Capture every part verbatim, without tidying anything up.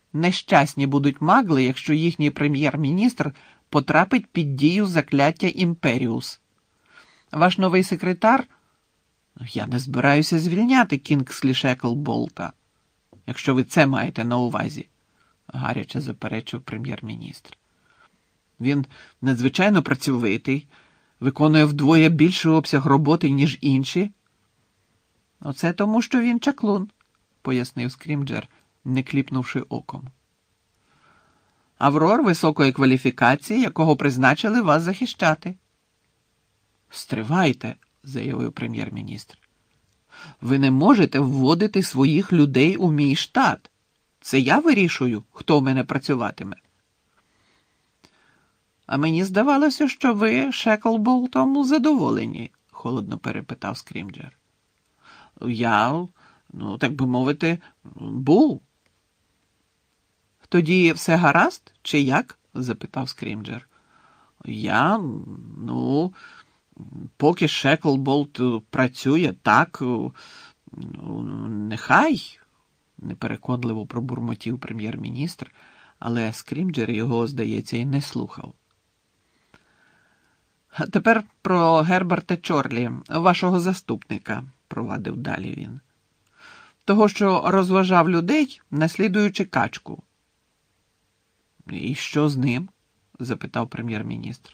нещасні будуть магли, якщо їхній прем'єр-міністр потрапить під дію закляття Імперіус. Ваш новий секретар? Я не збираюся звільняти Кінгслі Шеклболта, якщо ви це маєте на увазі, гаряче заперечив прем'єр-міністр. Він надзвичайно працьовитий, виконує вдвоє більший обсяг роботи, ніж інші. Оце тому, що він чаклун, пояснив Скрімджер, не кліпнувши оком. Аврор високої кваліфікації, якого призначили вас захищати. Стривайте, заявив прем'єр-міністр. Ви не можете вводити своїх людей у мій штат. Це я вирішую, хто в мене працюватиме. А мені здавалося, що ви Шеклболтом задоволені, холодно перепитав Скрімджер. Я, ну, так би мовити, був. Тоді все гаразд, чи як? Запитав Скрімджер. Я, ну, поки Шеклболт працює так, ну, нехай, непереконливо пробурмотів прем'єр-міністр, але Скрімджер його, здається, і не слухав. А тепер про Герберта Чорлі, вашого заступника, провадив далі він. Того, що розважав людей, наслідуючи качку. І що з ним? Запитав прем'єр-міністр.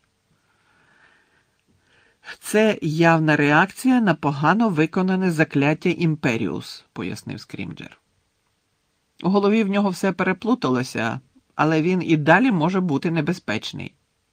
Це явна реакція на погано виконане закляття Імперіус, пояснив Скрімджер. У голові в нього все переплуталося, але він і далі може бути небезпечний.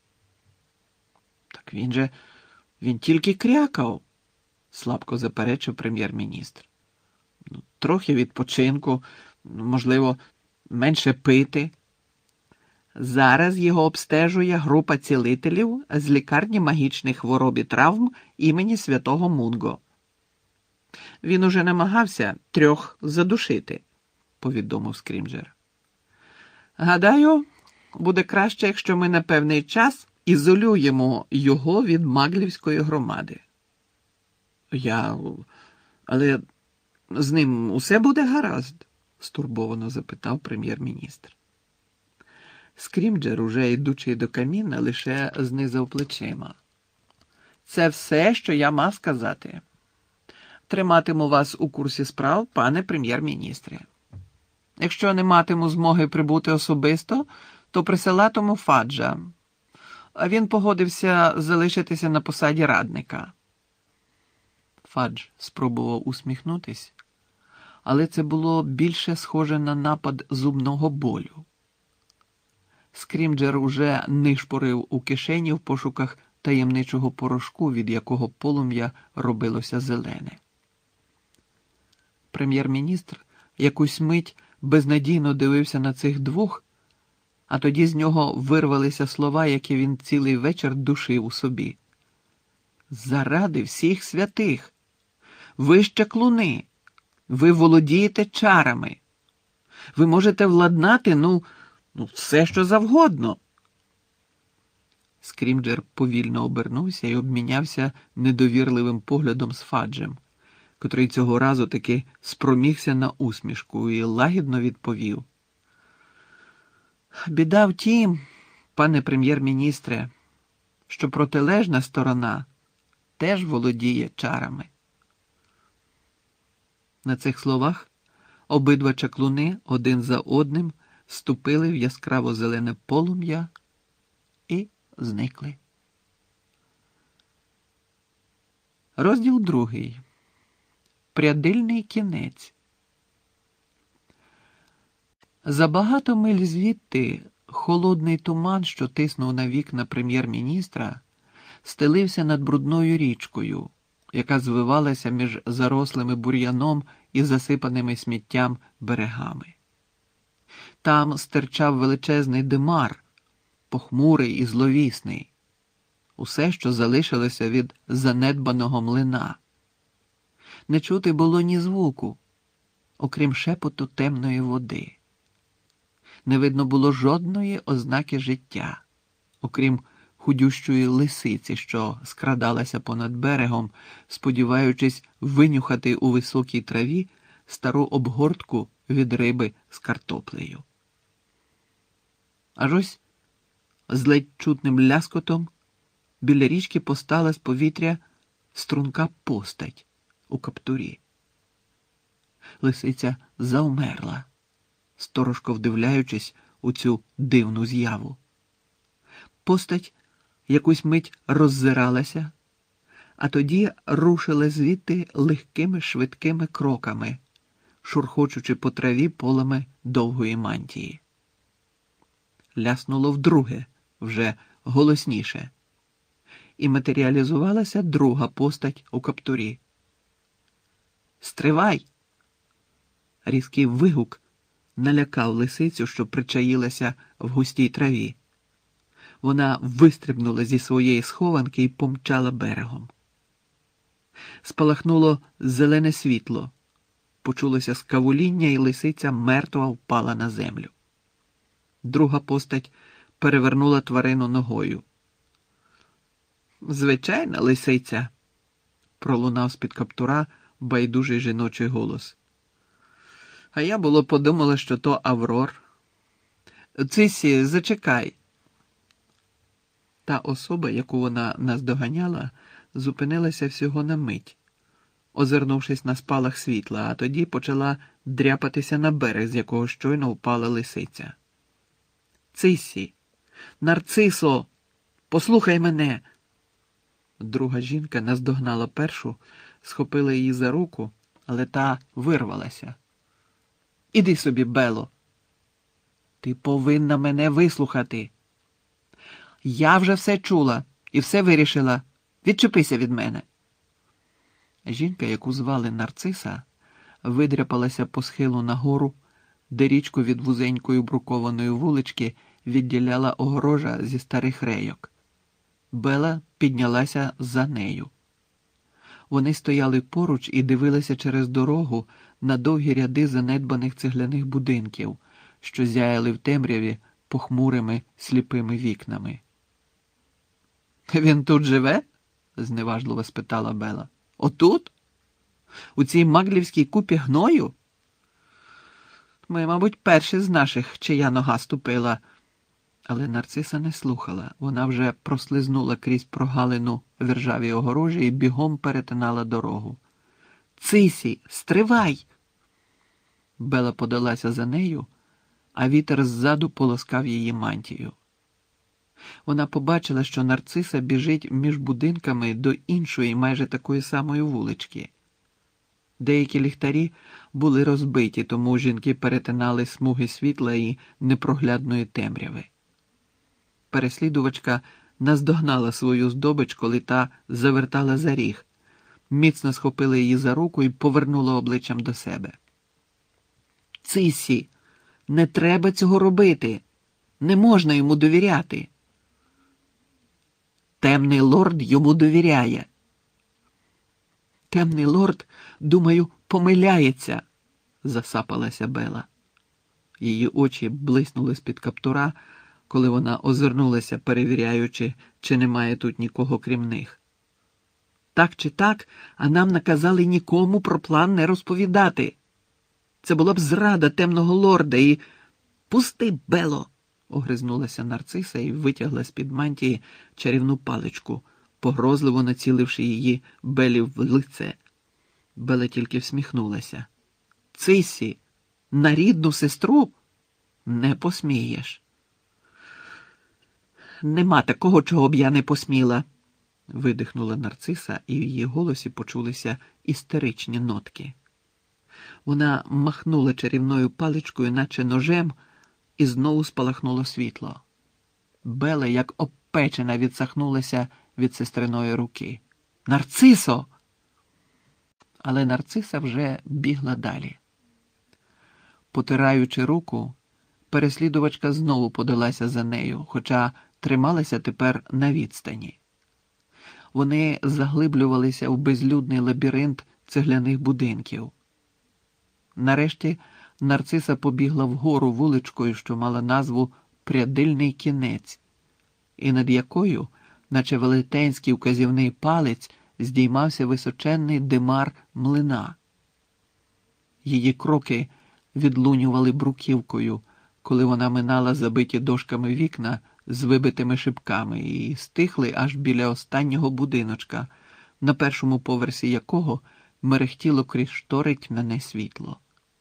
Так він же, він тільки крякав, слабко заперечив прем'єр-міністр. Ну, трохи відпочинку, можливо, менше пити. Зараз його обстежує група цілителів з лікарні магічних хвороб і травм імені святого Мунго. Він уже намагався трьох задушити, повідомив Скрімджер. Гадаю, буде краще, якщо ми на певний час ізолюємо його від маглівської громади. Я... Але з ним усе буде гаразд? Стурбовано запитав прем'єр-міністр. Скрімджер, уже йдучи до каміна, лише знизав плечима. Це все, що я мав сказати. Триматиму вас у курсі справ, пане прем'єр-міністре. Якщо не матиму змоги прибути особисто, то присилатиму Фаджа. А він погодився залишитися на посаді радника. Фадж спробував усміхнутись, але це було більше схоже на напад зубного болю. Скрімджер уже нишпорив у кишені в пошуках таємничого порошку, від якого полум'я робилося зелене. Прем'єр-міністр якусь мить безнадійно дивився на цих двох, а тоді з нього вирвалися слова, які він цілий вечір душив у собі. «Заради всіх святих! Ви ж чаклуни! Ви володієте чарами! Ви можете владнати, ну, ну все, що завгодно!» Скрімджер повільно обернувся і обмінявся недовірливим поглядом з Фаджем, котрий цього разу таки спромігся на усмішку і лагідно відповів. «Біда в тім, пане прем'єр-міністре, що протилежна сторона теж володіє чарами». На цих словах обидва чаклуни один за одним ступили в яскраво-зелене полум'я і зникли. Розділ другий. Прядильний кінець. За багато миль звідти холодний туман, що тиснув на вікна прем'єр-міністра, стелився над брудною річкою, яка звивалася між зарослими бур'яном і засипаними сміттям берегами. Там стирчав величезний димар, похмурий і зловісний, усе, що залишилося від занедбаного млина. Не чути було ні звуку, окрім шепоту темної води. Не видно було жодної ознаки життя, окрім худющої лисиці, що скрадалася понад берегом, сподіваючись винюхати у високій траві стару обгортку від риби з картоплею. Аж ось з ледь чутним ляскотом біля річки постала з повітря струнка постать у каптурі. Лисиця завмерла, сторожко вдивляючись у цю дивну з'яву. Постать якусь мить роззиралася, а тоді рушила звідти легкими швидкими кроками, шурхочучи по траві полами довгої мантії. Ляснуло вдруге, вже голосніше, і матеріалізувалася друга постать у каптурі. «Стривай!» Різкий вигук налякав лисицю, що причаїлася в густій траві. Вона вистрибнула зі своєї схованки і помчала берегом. Спалахнуло зелене світло, почулося скавуління, і лисиця мертва впала на землю. Друга постать перевернула тварину ногою. «Звичайна лисиця», – пролунав з-під каптура байдужий жіночий голос. «А я було подумала, що то Аврор. Цисі, зачекай». Та особа, яку вона наздоганяла, зупинилася всього на мить, озирнувшись на спалах світла, а тоді почала дряпатися на берег, з якого щойно впала лисиця. «Цисі! Нарцисо! Послухай мене!» Друга жінка наздогнала першу, схопила її за руку, але та вирвалася. «Іди собі, Бело! Ти повинна мене вислухати! Я вже все чула і все вирішила. Відчепися від мене!» Жінка, яку звали Нарциса, видряпалася по схилу нагору, де річку від вузенької брукованої вулички відділяла огорожа зі старих рейок. Бела піднялася за нею. Вони стояли поруч і дивилися через дорогу на довгі ряди занедбаних цегляних будинків, що зяяли в темряві похмурими сліпими вікнами. «Він тут живе?» – зневажливо спитала Бела. «Отут? У цій маглівській купі гною? Ми, мабуть, перші з наших, чия нога ступила». Але Нарциса не слухала. Вона вже прослизнула крізь прогалину в іржавій огорожі і бігом перетинала дорогу. «Цисі, стривай!» Бела подалася за нею, а вітер ззаду полоскав її мантію. Вона побачила, що Нарциса біжить між будинками до іншої, майже такої самої вулички. Деякі ліхтарі були розбиті, тому жінки перетинали смуги світла і непроглядної темряви. Переслідувачка наздогнала свою здобич, коли та завертала за ріг, міцно схопила її за руку і повернула обличчям до себе. «Цисі, не треба цього робити! Не можна йому довіряти!» «Темний лорд йому довіряє!» «Темний лорд, думаю, помиляється!» – засапалася Бела. Її очі блиснули з-під каптура, коли вона озирнулася, перевіряючи, чи немає тут нікого крім них. «Так чи так, а нам наказали нікому про план не розповідати. Це була б зрада темного лорда і...» «Пусти, Бело!» – огризнулася Нарциса і витягла з-під мантії чарівну паличку, погрозливо націливши її Белі в лице. Бела тільки всміхнулася. «Цисі, на рідну сестру не посмієш!» «Нема такого, чого б я не посміла!» – видихнула Нарциса, і в її голосі почулися істеричні нотки. Вона махнула чарівною паличкою, наче ножем, і знову спалахнуло світло. Бела, як обпечена, відсахнулася від сестриної руки. «Нарцисо!» Але Нарциса вже бігла далі. Потираючи руку, переслідувачка знову подалася за нею, хоча трималася тепер на відстані. Вони заглиблювалися в безлюдний лабіринт цегляних будинків. Нарешті Нарциса побігла вгору вуличкою, що мала назву «Прядильний кінець», і над якою, наче велетенський вказівний палець, здіймався височенний димар млина. Її кроки відлунювали бруківкою, коли вона минала забиті дошками вікна з вибитими шибками і стихли аж біля останнього будиночка, на першому поверсі якого мерехтіло крізь штори тьмяне світло.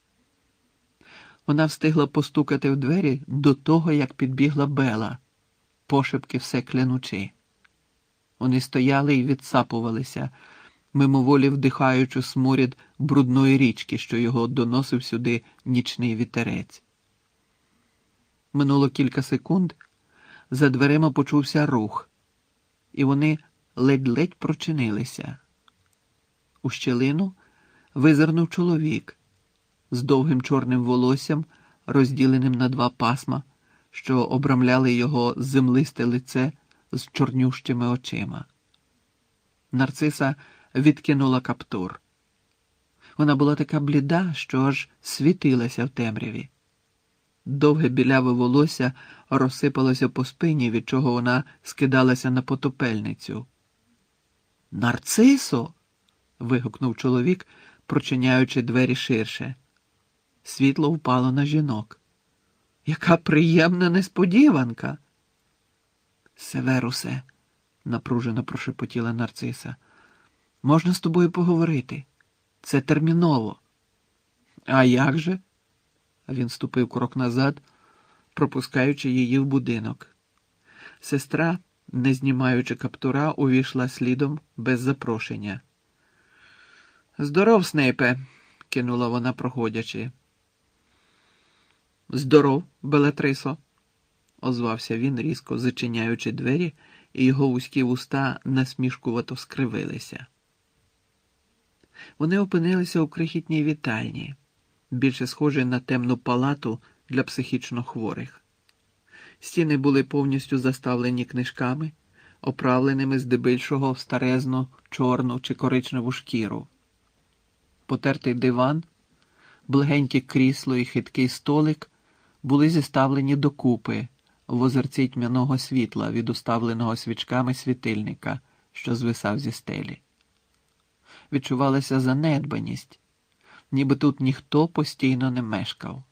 Вона встигла постукати в двері до того, як підбігла Бела, пошепки все клянучи. Вони стояли і відсапувалися, мимоволі вдихаючи сморід брудної річки, що його доносив сюди нічний вітерець. Минуло кілька секунд, за дверима почувся рух, і вони ледь-ледь прочинилися. У щілину визирнув чоловік з довгим чорним волоссям, розділеним на два пасма, що обрамляли його землисте лице з чорнющими очима. Нарциса відкинула каптур. Вона була така бліда, що аж світилася в темряві. Довге біляве волосся розсипалося по спині, від чого вона скидалася на потопельницю. «Нарцисо!» – вигукнув чоловік, прочиняючи двері ширше. Світло впало на жінок. «Яка приємна несподіванка!» «Северусе!» – напружено прошепотіла Нарциса. «Можна з тобою поговорити? Це терміново!» «А як же?» Він ступив крок назад, пропускаючи її в будинок. Сестра, не знімаючи каптура, увійшла слідом без запрошення. «Здоров, Снейпе!» – кинула вона, проходячи. «Здоров, Белатрисо!» – озвався він, різко зачиняючи двері, і його вузькі вуста насмішкувато скривилися. Вони опинилися у крихітній вітальні, більше схожій на темну палату для психічно хворих. Стіни були повністю заставлені книжками, оправленими здебільшого в старезну, чорну чи коричневу шкіру. Потертий диван, блегеньке крісло і хиткий столик були зіставлені докупи в озерці тьмяного світла від уставленого свічками світильника, що звисав зі стелі. Відчувалася занедбаність, ніби тут ніхто постійно не мешкав.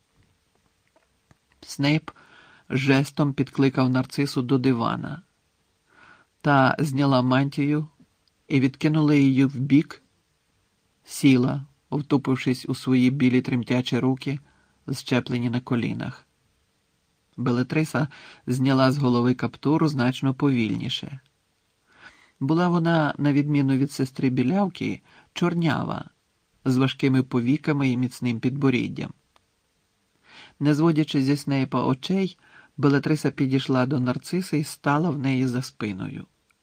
Снейп жестом підкликав Нарцису до дивана. Та зняла мантію і відкинула її вбік, сіла, втупившись у свої білі тремтячі руки, зчеплені на колінах. Белатриса зняла з голови каптуру значно повільніше. Була вона, на відміну від сестри білявки, чорнява, з важкими повіками і міцним підборіддям. Не зводячи зі Снейпа очей, Белатриса підійшла до Нарциси і стала в неї за спиною.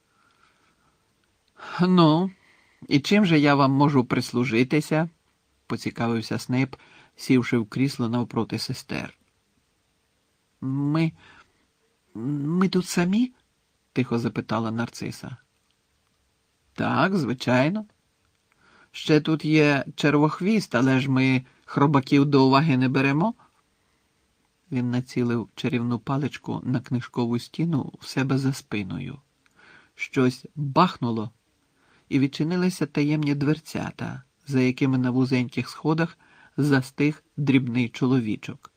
«Ну, і чим же я вам можу прислужитися?» – поцікавився Снейп, сівши в крісло навпроти сестер. «Ми... ми тут самі?» – тихо запитала Нарциса. «Так, звичайно. Ще тут є червохвіст, але ж ми хробаків до уваги не беремо». Він націлив чарівну паличку на книжкову стіну в себе за спиною. Щось бахнуло, і відчинилися таємні дверцята, за якими на вузеньких сходах застиг дрібний чоловічок.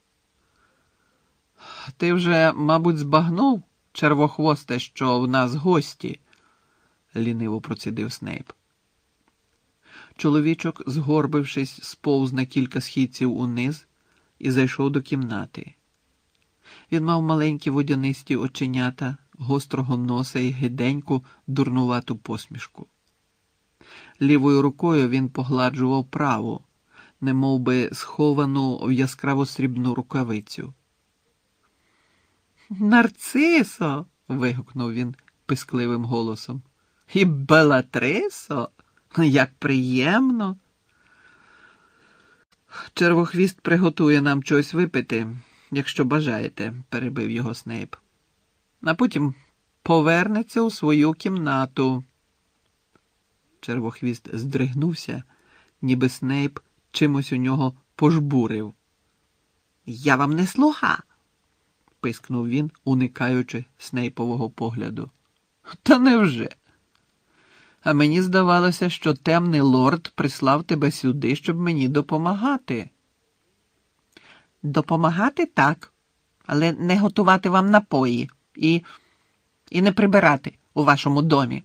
«Ти вже, мабуть, збагнув, червохвосте, що в нас гості?» – ліниво процідив Снейп. Чоловічок, згорбившись, сповз на кілька східців униз і зайшов до кімнати. Він мав маленькі водянисті оченята, гострого носа і гиденьку, дурнувату посмішку. Лівою рукою він погладжував праву, немов би сховану в яскраво-срібну рукавицю. «Нарцисо!» – вигукнув він пискливим голосом. «І Белатрисо! Як приємно!» «Червохвіст приготує нам щось випити, якщо бажаєте», – перебив його Снейп. «А потім повернеться у свою кімнату». Червохвіст здригнувся, ніби Снейп чимось у нього пожбурив. «Я вам не слуга!» – пискнув він, уникаючи Снейпового погляду. «Та невже? А мені здавалося, що темний лорд прислав тебе сюди, щоб мені допомагати». «Допомагати так, але не готувати вам напої і, і не прибирати у вашому домі.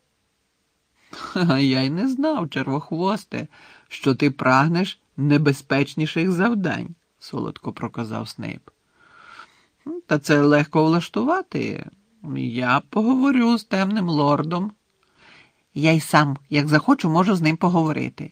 Я й не знав, червохвосте, що ти прагнеш небезпечніших завдань, солодко проказав Снейп. Та це легко влаштувати. Я поговорю з темним лордом. Я й сам, як захочу, можу з ним поговорити.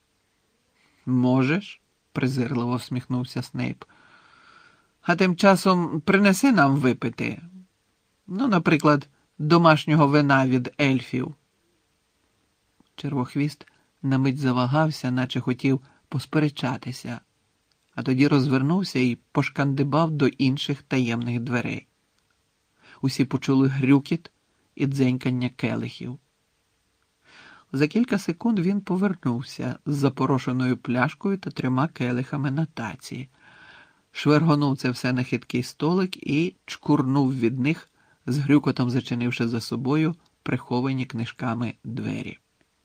Можеш, презирливо всміхнувся Снейп. А тим часом принеси нам випити. Ну, наприклад, домашнього вина від ельфів. Червохвіст на мить завагався, наче хотів посперечатися, а тоді розвернувся і пошкандибав до інших таємних дверей. Усі почули грюкіт і дзенькання келихів. За кілька секунд він повернувся з запорошеною пляшкою та трьома келихами на таці, швергонув це все на хиткий столик і чкурнув від них, з грюкотом зачинивши за собою приховані книжками двері.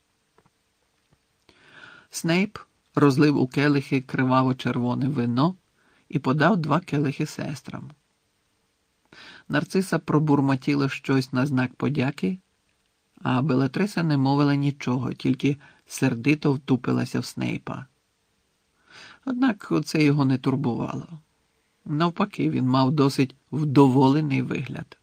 Снейп розлив у келихи криваво-червоне вино і подав два келихи сестрам. Нарциса пробурмотіла щось на знак подяки, а Белатриса не мовила нічого, тільки сердито втупилася в Снейпа. Однак це його не турбувало. Навпаки, він мав досить вдоволений вигляд.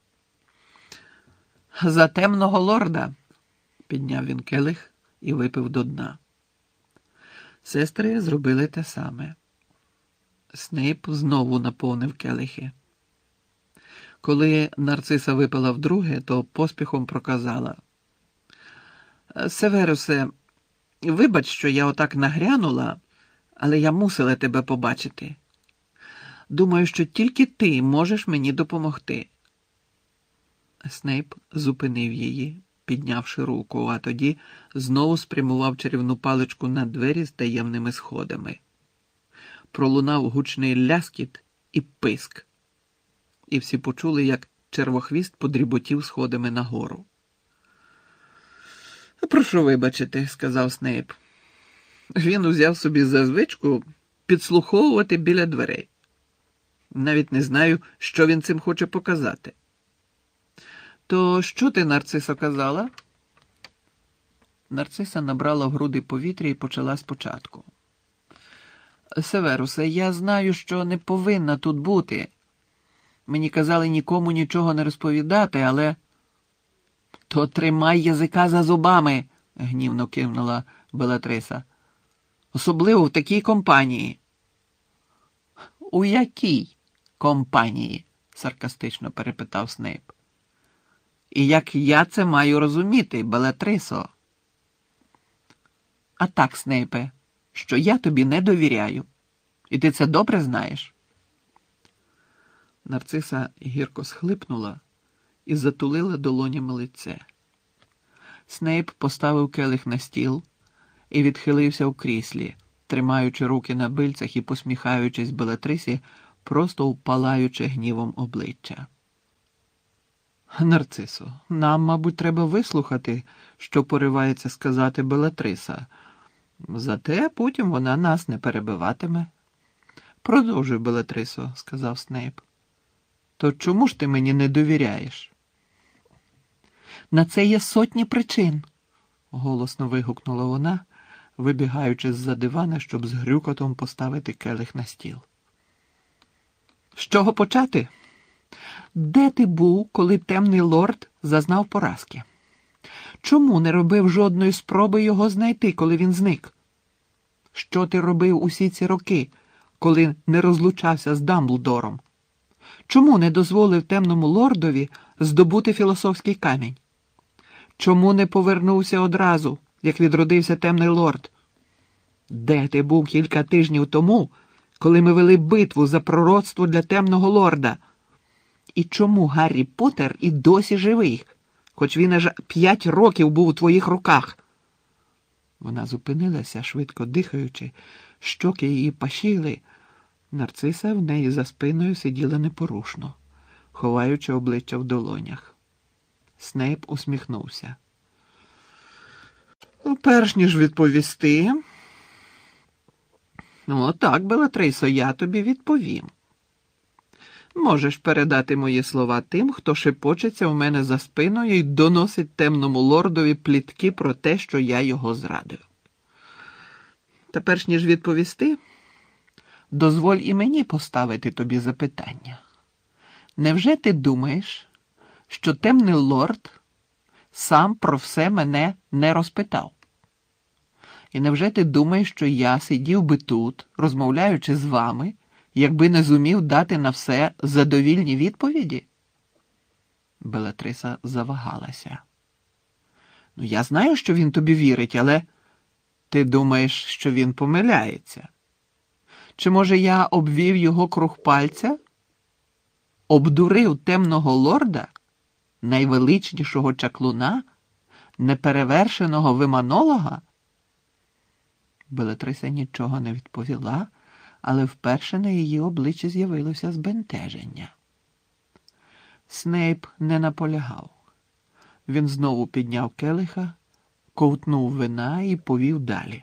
«За темного лорда!» – підняв він келих і випив до дна. Сестри зробили те саме. Снейп знову наповнив келихи. Коли Нарциса випила вдруге, то поспіхом проказала: «Северусе, вибач, що я отак нагрянула, але я мусила тебе побачити. Думаю, що тільки ти можеш мені допомогти». Снейп зупинив її, піднявши руку, а тоді знову спрямував чарівну паличку на двері з таємними сходами. Пролунав гучний ляскіт і писк. І всі почули, як червохвіст подріботів сходами нагору. «Прошу вибачити», – сказав Снейп. Він узяв собі за звичку підслуховувати біля дверей. Навіть не знаю, що він цим хоче показати. «То що ти, Нарцисо, казала?» Нарциса набрала в груди повітря і почала спочатку. «Северусе, я знаю, що не повинна тут бути. Мені казали нікому нічого не розповідати, але...» «То тримай язика за зубами», – гнівно кивнула Белатриса. «Особливо в такій компанії». «У якій компанії?» – саркастично перепитав Снейп. «І як я це маю розуміти, Белатрисо?» «А так, Снейпе, що я тобі не довіряю. І ти це добре знаєш?» Нарциса гірко схлипнула і затулила долонями лице. Снейп поставив келих на стіл і відхилився в кріслі, тримаючи руки на бильцях і посміхаючись Белатрисі просто у палаюче гнівом обличчя. «Нарцисо, нам, мабуть, треба вислухати, що поривається сказати Белатриса. Зате потім вона нас не перебиватиме». «Продовжуй, Белатрисо», – сказав Снейп. «То чому ж ти мені не довіряєш?» «На це є сотні причин», – голосно вигукнула вона, вибігаючи з-за дивана, щоб з грюкотом поставити келих на стіл. «З чого почати? Де ти був, коли темний лорд зазнав поразки? Чому не робив жодної спроби його знайти, коли він зник? Що ти робив усі ці роки, коли не розлучався з Дамблдором? Чому не дозволив темному лордові здобути філософський камінь? Чому не повернувся одразу, як відродився темний лорд? Де ти був кілька тижнів тому, коли ми вели битву за пророцтво для темного лорда? І чому Гаррі Поттер і досі живий, хоч він аж п'ять років був у твоїх руках?» Вона зупинилася, швидко дихаючи, щоки її пашіли. Нарциса в неї за спиною сиділа непорушно, ховаючи обличчя в долонях. Снейп усміхнувся. «Перш ніж відповісти...» «О, так, Белатрисо, я тобі відповім. Можеш передати мої слова тим, хто шепочеться у мене за спиною і доносить темному лордові плітки про те, що я його зрадив. Та перш ніж відповісти, дозволь і мені поставити тобі запитання. Невже ти думаєш, що темний лорд сам про все мене не розпитав? І невже ти думаєш, що я сидів би тут, розмовляючи з вами, якби не зумів дати на все задовільні відповіді? Белатриса завагалася. Ну, я знаю, що він тобі вірить, але ти думаєш, що він помиляється? Чи, може, я обвів його круг пальця? Обдурив темного лорда, найвеличнішого чаклуна, неперевершеного виманолога? Белатриса нічого не відповіла, але вперше на її обличчі з'явилося збентеження. Снейп не наполягав. Він знову підняв келиха, ковтнув вина і повів далі.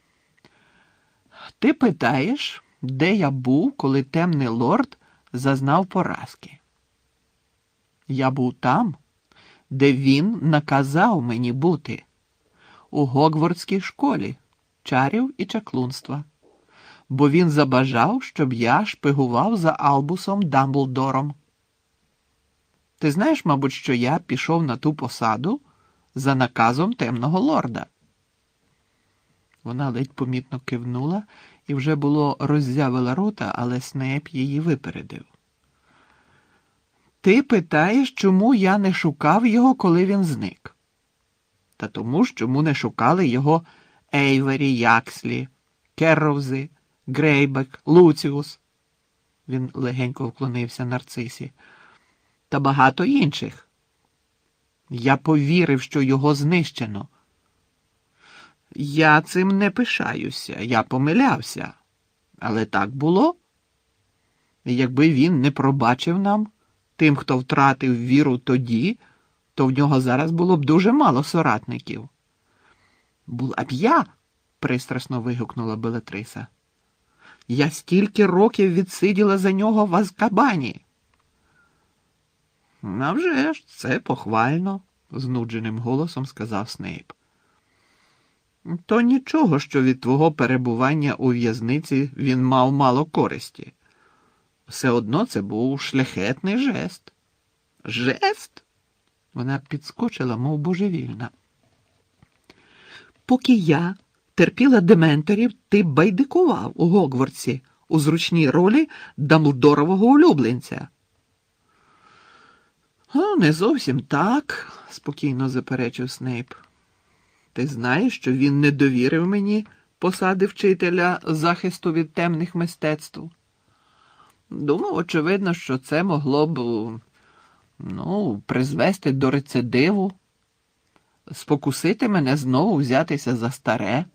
Ти питаєш, де я був, коли темний лорд зазнав поразки? Я був там, де він наказав мені бути, у Гогвартській школі чарів і чаклунства, бо він забажав, щоб я шпигував за Албусом Дамблдором. Ти знаєш, мабуть, що я пішов на ту посаду за наказом темного лорда? Вона ледь помітно кивнула і вже було роззявила рота, але Снейп її випередив. Ти питаєш, чому я не шукав його, коли він зник? Та тому ж, чому не шукали його Ейвері, Якслі, Керровзи, Грейбек, Луціус. Він легенько вклонився Нарцисі. Та багато інших. Я повірив, що його знищено. Я цим не пишаюся, я помилявся. Але так було. І якби він не пробачив нам, тим, хто втратив віру тоді, то в нього зараз було б дуже мало соратників. Була б я, пристрасно вигукнула Белатриса. Я стільки років відсиділа за нього в Азкабані. А вже ж, це похвально, знудженим голосом сказав Снейп. То нічого, що від твого перебування у в'язниці він мав мало користі. Все одно це був шляхетний жест. Жест? Вона підскочила, мов божевільна. Поки я терпіла дементорів, ти байдикував у Гогвартсі у зручній ролі Дамблдорового улюбленця. «А, не зовсім так», – спокійно заперечив Снейп. «Ти знаєш, що він не довірив мені посади вчителя захисту від темних мистецтв? Думав, очевидно, що це могло б, ну, призвести до рецидиву, спокусити мене знову взятися за старе.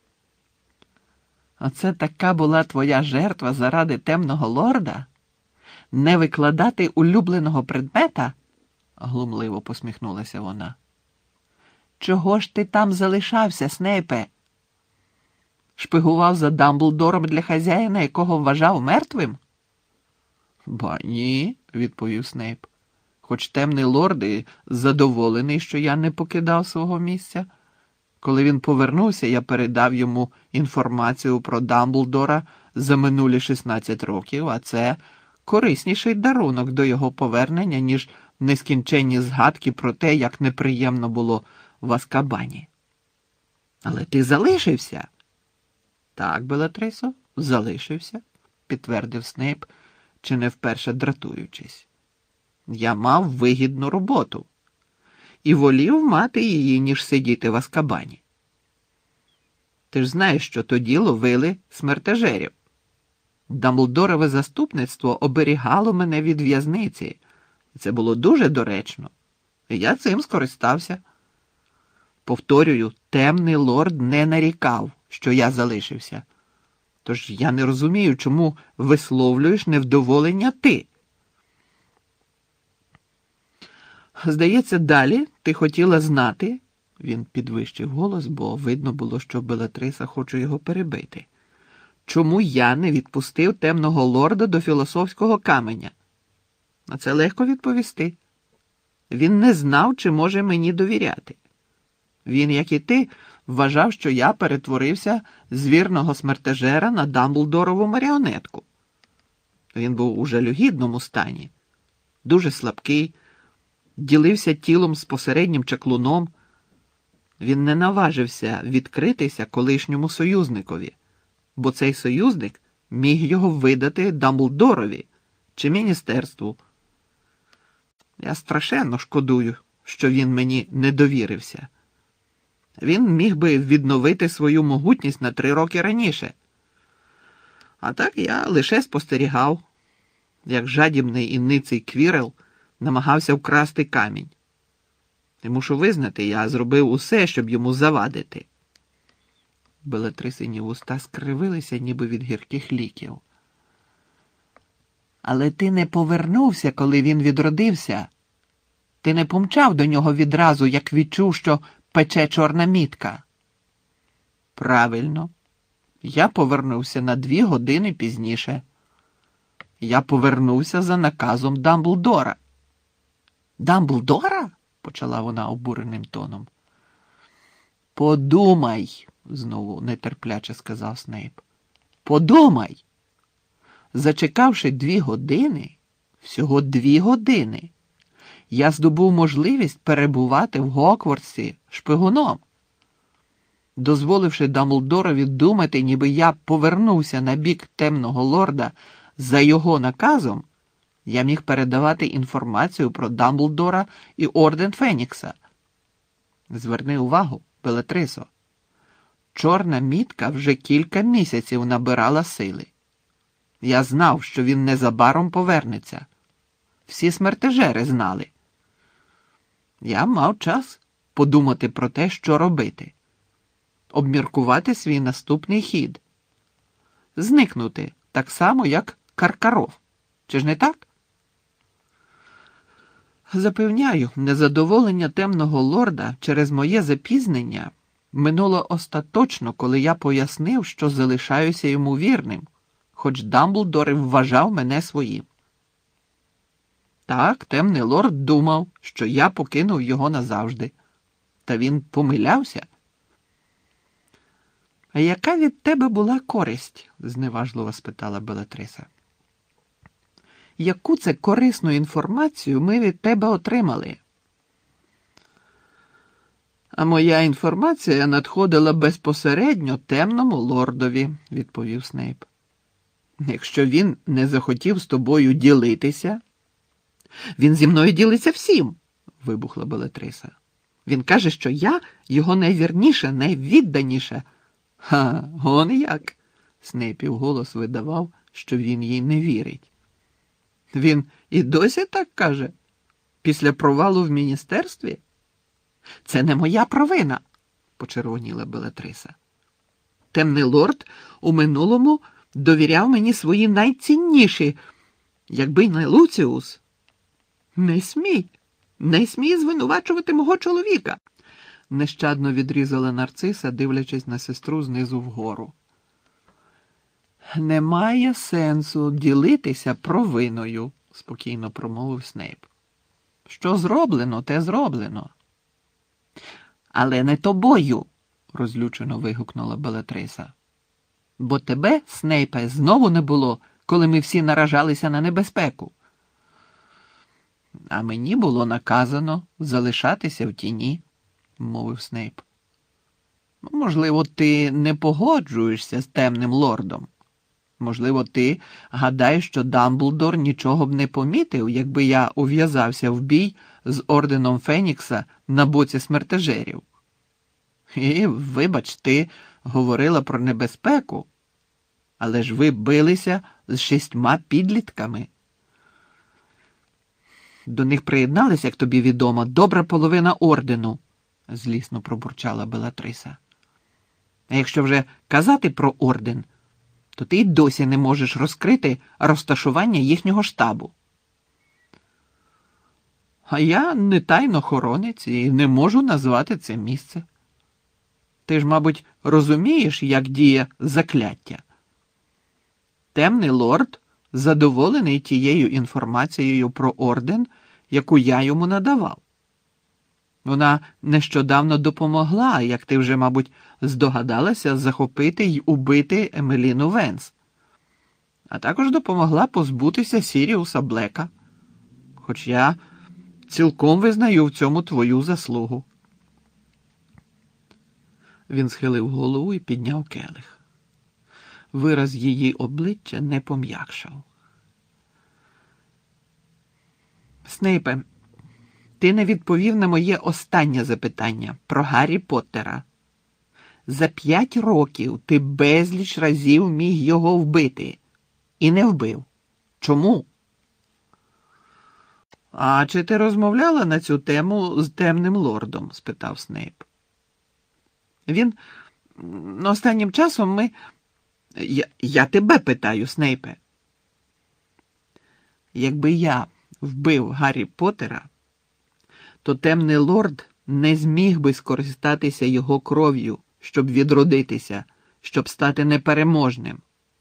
Оце така була твоя жертва заради темного лорда? Не викладати улюбленого предмета?» – глумливо посміхнулася вона. «Чого ж ти там залишався, Снейпе? Шпигував за Дамблдором для хазяїна, якого вважав мертвим?» «Ба ні», – відповів Снейп. «Хоч темний лорд і задоволений, що я не покидав свого місця. Коли він повернувся, я передав йому інформацію про Дамблдора за минулі шістнадцять років, а це корисніший дарунок до його повернення, ніж нескінченні згадки про те, як неприємно було в Азкабані. Але ти залишився?» «Так, Белатрисо, залишився», – підтвердив Снейп, чи не вперше дратуючись. «Я мав вигідну роботу і волів мати її, ніж сидіти в Азкабані. Ти ж знаєш, що тоді ловили смертежерів. Дамблдорове заступництво оберігало мене від в'язниці. Це було дуже доречно. І я цим скористався. Повторюю, темний лорд не нарікав, що я залишився. Тож я не розумію, чому висловлюєш невдоволення ти. Здається, далі ти хотіла знати, він підвищив голос, бо видно було, що Белатриса хоче його перебити, чому я не відпустив темного лорда до філософського каменя. На це легко відповісти. Він не знав, чи може мені довіряти. Він, як і ти, вважав, що я перетворився з вірного смертежера на Дамблдорову маріонетку. Він був у жалюгідному стані, дуже слабкий, ділився тілом з посереднім чаклуном. Він не наважився відкритися колишньому союзникові, бо цей союзник міг його видати Дамблдорові чи міністерству. Я страшенно шкодую, що він мені не довірився. Він міг би відновити свою могутність на три роки раніше. А так я лише спостерігав, як жадібний і ниций Квірел намагався вкрасти камінь. І мушу визнати, я зробив усе, щоб йому завадити. Белатрисині вуста скривилися, ніби від гірких ліків. Але ти не повернувся, коли він відродився. Ти не помчав до нього відразу, як відчув, що пече чорна мітка. Правильно. Я повернувся на дві години пізніше. Я повернувся за наказом Дамблдора. Дамблдора? Почала вона обуреним тоном. Подумай, знову нетерпляче сказав Снейп. Подумай. Зачекавши дві години, всього дві години, я здобув можливість перебувати в Гоквортсі шпигуном. Дозволивши Дамблдорові думати, ніби я повернувся на бік темного лорда за його наказом, я міг передавати інформацію про Дамблдора і Орден Фенікса. Зверни увагу, Белатрисо. Чорна мітка вже кілька місяців набирала сили. Я знав, що він незабаром повернеться. Всі смертежери знали. Я мав час подумати про те, що робити. Обміркувати свій наступний хід. Зникнути так само, як Каркаров. Чи ж не так? Запевняю, незадоволення темного лорда через моє запізнення минуло остаточно, коли я пояснив, що залишаюся йому вірним, хоч Дамблдор і вважав мене своїм. Так, темний лорд думав, що я покинув його назавжди. Та він помилявся. «А яка від тебе була користь?» – зневажливо спитала Белатриса. «Яку це корисну інформацію ми від тебе отримали?» «А моя інформація надходила безпосередньо темному лордові», – відповів Снейп. «Якщо він не захотів з тобою ділитися...» «Він зі мною ділиться всім!» – вибухла Белатриса. «Він каже, що я його найвірніше, найвідданіше...» «Ха, он як!» – Снейпів голос видавав, що він їй не вірить. «Він і досі так каже? Після провалу в міністерстві?» «Це не моя провина!» – почервоніла Белатриса. «Темний лорд у минулому довіряв мені свої найцінніші, якби не Луціус...» «Не смій! Не смій звинувачувати мого чоловіка!» Нещадно відрізала Нарциса, дивлячись на сестру знизу вгору. «Немає сенсу ділитися провиною», – спокійно промовив Снейп. «Що зроблено, те зроблено». «Але не тобою», – розлючено вигукнула Белатриса. «Бо тебе, Снейпе, знову не було, коли ми всі наражалися на небезпеку». «А мені було наказано залишатися в тіні», – мовив Снейп. «Можливо, ти не погоджуєшся з темним лордом. Можливо, ти гадаєш, що Дамблдор нічого б не помітив, якби я ув'язався в бій з Орденом Фенікса на боці смертежерів. І, вибач, ти говорила про небезпеку, але ж ви билися з шістьма підлітками. До них приєдналися, як тобі відомо, добра половина ордену», – злісно пробурчала Белатриса. «А якщо вже казати про орден, то ти й досі не можеш розкрити розташування їхнього штабу». «А я не тайнохоронець і не можу назвати це місце. Ти ж, мабуть, розумієш, як діє закляття. Темний лорд задоволений тією інформацією про орден, яку я йому надавав. Вона нещодавно допомогла, як ти вже, мабуть, здогадалася, захопити й убити Емеліну Венс. А також допомогла позбутися Сіріуса Блека. Хоч я цілком визнаю в цьому твою заслугу. Він схилив голову і підняв келих. Вираз її обличчя не пом'якшав. Снейпе, ти не відповів на моє останнє запитання про Гаррі Поттера. За п'ять років ти безліч разів міг його вбити. І не вбив. Чому? А чи ти розмовляла на цю тему з темним лордом? Спитав Снейп. Він... Останнім часом ми... Я, я тебе питаю, Снейпе. Якби я вбив Гаррі Поттера, то темний лорд не зміг би скористатися його кров'ю, щоб відродитися, щоб стати непереможним.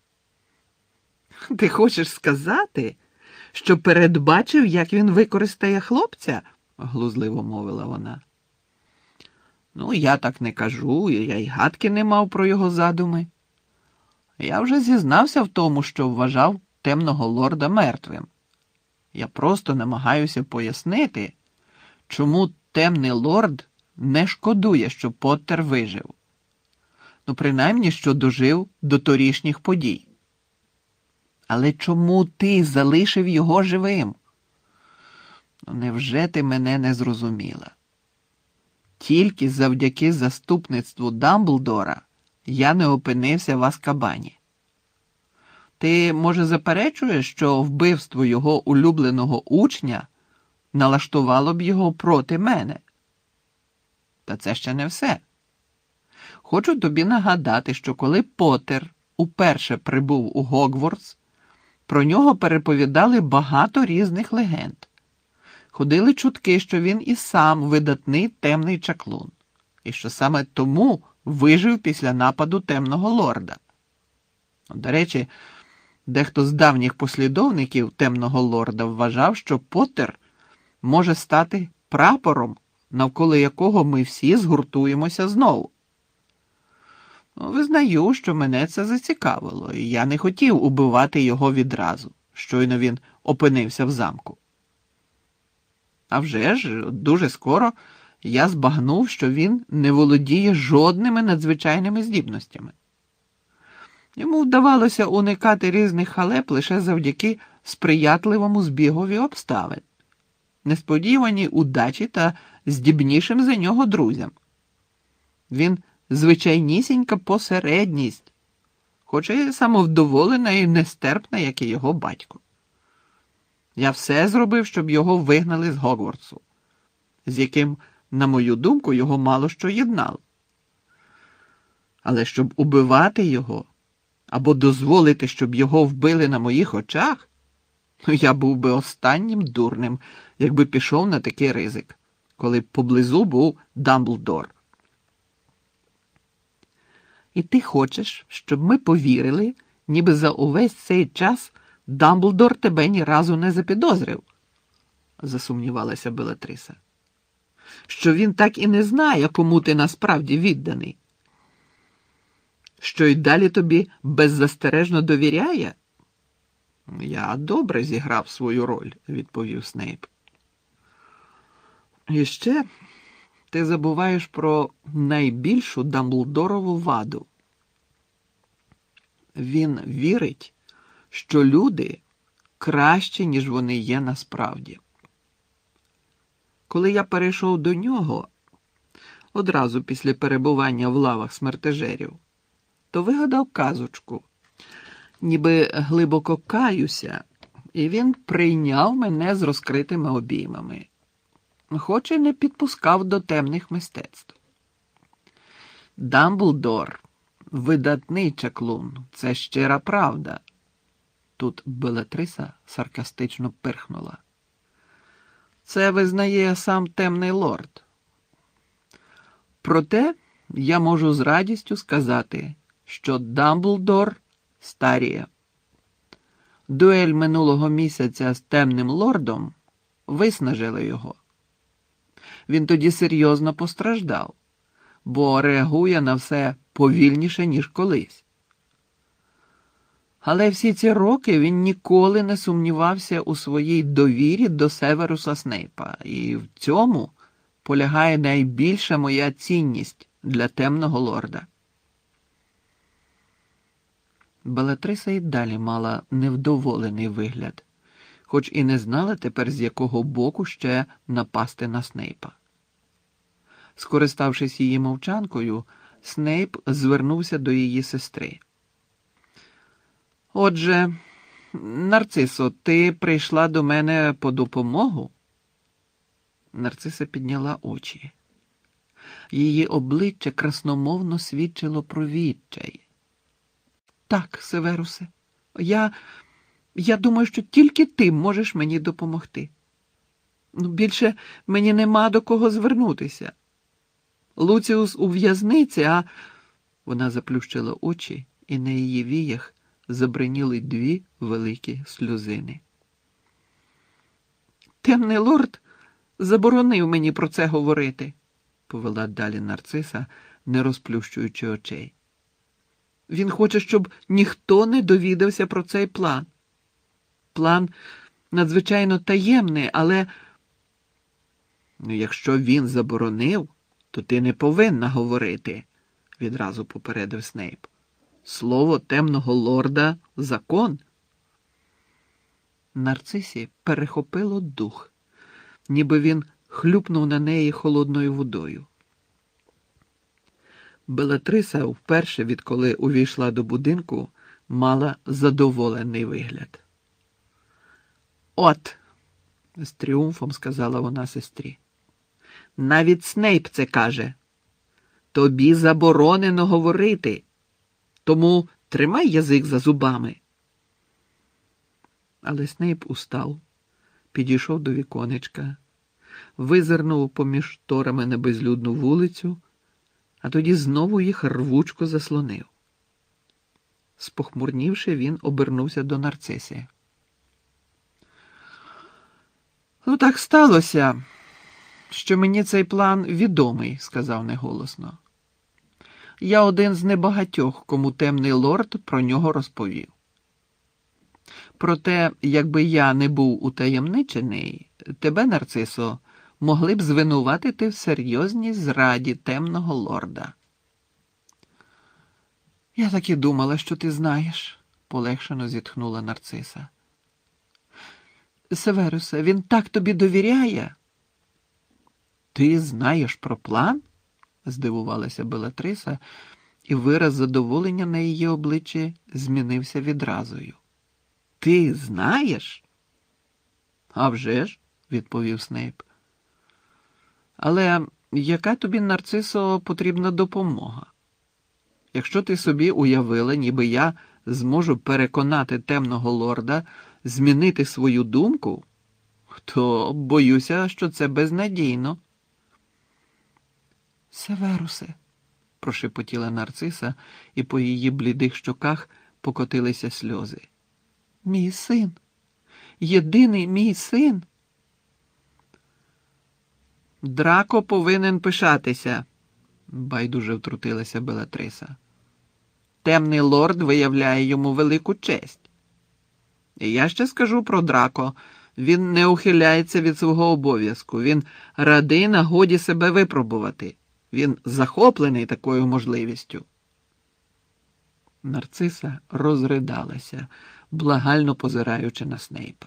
Ти хочеш сказати, що передбачив, як він використає хлопця? Глузливо мовила вона. Ну, я так не кажу, я й гадки не мав про його задуми. Я вже зізнався в тому, що вважав темного лорда мертвим. Я просто намагаюся пояснити, чому темний лорд не шкодує, що Поттер вижив. Ну, принаймні, що дожив до торішніх подій. Але чому ти залишив його живим? Ну, невже ти мене не зрозуміла? Тільки завдяки заступництву Дамблдора я не опинився в Азкабані. Ти, може, заперечуєш, що вбивство його улюбленого учня налаштувало б його проти мене? Та це ще не все. Хочу тобі нагадати, що коли Поттер уперше прибув у Гогвартс, про нього переповідали багато різних легенд. Ходили чутки, що він і сам видатний темний чаклун, і що саме тому вижив після нападу темного лорда. До речі, дехто з давніх послідовників темного лорда вважав, що Поттер може стати прапором, навколо якого ми всі згуртуємося знову. Визнаю, що мене це зацікавило, і я не хотів убивати його відразу, щойно він опинився в замку. А вже ж, дуже скоро я збагнув, що він не володіє жодними надзвичайними здібностями. Йому вдавалося уникати різних халеп лише завдяки сприятливому збігові обставин, несподіваній удачі та здібнішим за нього друзям. Він звичайнісінька посередність, хоча й самовдоволена і нестерпна, як і його батько. Я все зробив, щоб його вигнали з Гогвартсу, з яким, на мою думку, його мало що єднало. Але щоб убивати його, або дозволити, щоб його вбили на моїх очах, я був би останнім дурнем, якби пішов на такий ризик, коли поблизу був Дамблдор. І ти хочеш, щоб ми повірили, ніби за увесь цей час Дамблдор тебе ні разу не запідозрив? Засумнівалася Белатриса. Що він так і не знає, кому ти насправді відданий? Що й далі тобі беззастережно довіряє? Я добре зіграв свою роль, відповів Снейп. І ще ти забуваєш про найбільшу Дамблдорову ваду. Він вірить, що люди кращі, ніж вони є насправді. Коли я перейшов до нього, одразу після перебування в лавах смертежерів, то вигадав казочку. Ніби глибоко каюся, і він прийняв мене з розкритими обіймами, хоч і не підпускав до темних мистецтв. Дамблдор – видатний чаклун, це щира правда. Тут Белатриса саркастично пирхнула. Це визнає сам темний лорд. Проте я можу з радістю сказати, що Дамблдор старіє. Дуель минулого місяця з темним лордом виснажила його. Він тоді серйозно постраждав, бо реагує на все повільніше, ніж колись. Але всі ці роки він ніколи не сумнівався у своїй довірі до Северуса Снейпа, і в цьому полягає найбільша моя цінність для темного лорда. Белатриса й далі мала невдоволений вигляд, хоч і не знала тепер, з якого боку ще напасти на Снейпа. Скориставшись її мовчанкою, Снейп звернувся до її сестри. «Отже, Нарцисо, ти прийшла до мене по допомогу?» Нарциса підняла очі. Її обличчя красномовно свідчило про відчай. «Так, Северусе, я... я думаю, що тільки ти можеш мені допомогти. Ну, більше мені нема до кого звернутися. Луціус у в'язниці, а...» Вона заплющила очі, і на її віях забриніли дві великі сльозини. «Темний лорд заборонив мені про це говорити», — повела далі Нарциса, не розплющуючи очей. «Він хоче, щоб ніхто не довідався про цей план. План надзвичайно таємний, але... Ну, якщо він заборонив, то ти не повинна говорити», — відразу попередив Снейп. «Слово темного лорда – закон». Нарцисі перехопило дух, ніби він хлюпнув на неї холодною водою. Белатриса вперше, відколи увійшла до будинку, мала задоволений вигляд. «От», – з тріумфом сказала вона сестрі, – «навіть Снейп це каже. Тобі заборонено говорити, тому тримай язик за зубами». Але Снейп устав, підійшов до віконечка, визирнув поміж шторами на безлюдну вулицю, а тоді знову їх рвучко заслонив. Спохмурнівши, він обернувся до Нарциси. «Ну, так сталося, що мені цей план відомий», – сказав неголосно. «Я один з небагатьох, кому темний лорд про нього розповів. Проте, якби я не був утаємничений, тебе, Нарцисо, могли б звинуватити в серйозній зраді темного лорда». «Я так і думала, що ти знаєш», – полегшено зітхнула Нарциса. «Северусе, він так тобі довіряє?» «Ти знаєш про план?» – здивувалася Белатриса, і вираз задоволення на її обличчі змінився відразою. «Ти знаєш?» «А вже ж», – відповів Снейп. «Але яка тобі, Нарцисо, потрібна допомога? Якщо ти собі уявила, ніби я зможу переконати темного лорда змінити свою думку, то боюся, що це безнадійно». «Северусе», – прошепотіла Нарциса, і по її блідих щоках покотилися сльози. «Мій син, єдиний мій син». «Драко повинен пишатися», – байдуже втрутилася Белатриса. «Темний лорд виявляє йому велику честь. І я ще скажу про Драко. Він не ухиляється від свого обов'язку. Він радий нагоді себе випробувати. Він захоплений такою можливістю». Нарциса розридалася, благально позираючи на Снейпа.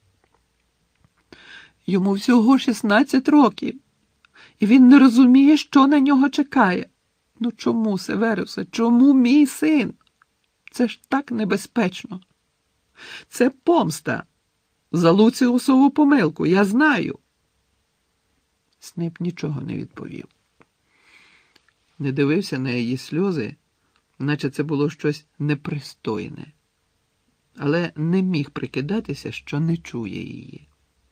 «Йому всього шістнадцять років, і він не розуміє, що на нього чекає. Ну чому, Северусе, чому мій син? Це ж так небезпечно. Це помста за Луціусову помилку, я знаю». Снейп нічого не відповів. Не дивився на її сльози, наче це було щось непристойне, але не міг прикидатися, що не чує її.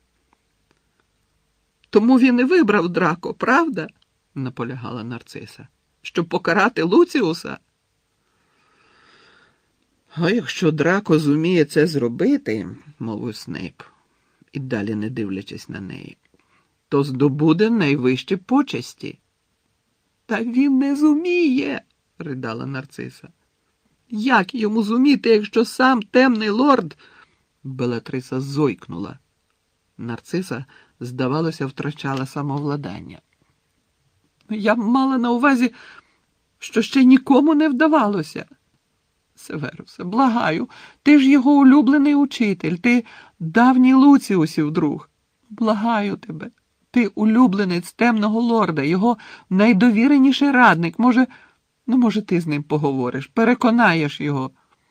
«Тому він і вибрав Драко, правда?» – наполягала Нарциса. «Щоб покарати Луціуса?» А якщо Драко зуміє це зробити, мовив Снейп, і далі не дивлячись на неї, то здобуде найвищі почесті. Та він не зуміє, ридала Нарциса. Як йому зуміти, якщо сам темний лорд? Белатриса зойкнула. Нарциса, здавалося, втрачала самовладання. Я б мала на увазі, що ще нікому не вдавалося. Северусе, благаю, ти ж його улюблений учитель, ти давній Луціусів друг. Благаю тебе, ти улюбленець темного лорда, його найдовіреніший радник. Може, ну, може, ти з ним поговориш, переконаєш його.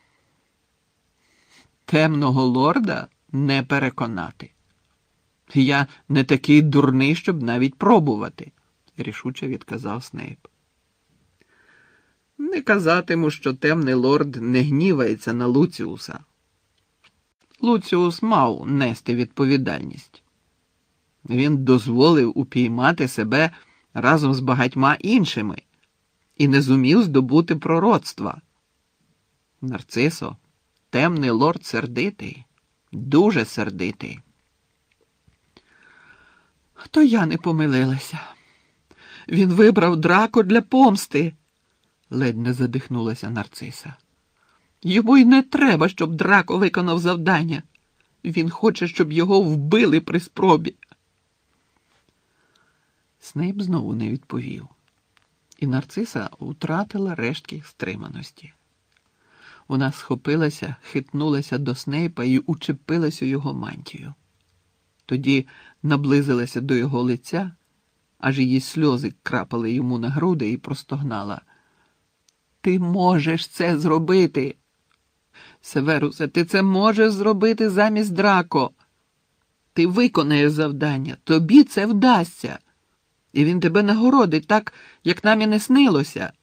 Темного лорда не переконати. Я не такий дурний, щоб навіть пробувати, рішуче відказав Снейп. Не казатиму, що темний лорд не гнівається на Луціуса. Луціус мав нести відповідальність. Він дозволив упіймати себе разом з багатьма іншими і не зумів здобути пророцтва. Нарцисо, темний лорд сердитий, дуже сердитий. То я не помилилася. Він вибрав Драко для помсти, ледь не задихнулася Нарциса. Йому й не треба, щоб Драко виконав завдання. Він хоче, щоб його вбили при спробі. Снейп знову не відповів, і Нарциса втратила рештки стриманості. Вона схопилася, хитнулася до Снейпа і учепилась у його мантію. Тоді наблизилася до його лиця, аж її сльози крапали йому на груди, і простогнала. Ти можеш це зробити. Северусе, ти це можеш зробити замість Драко. Ти виконаєш завдання, тобі це вдасться. І він тебе нагородить так, як нам і не снилося.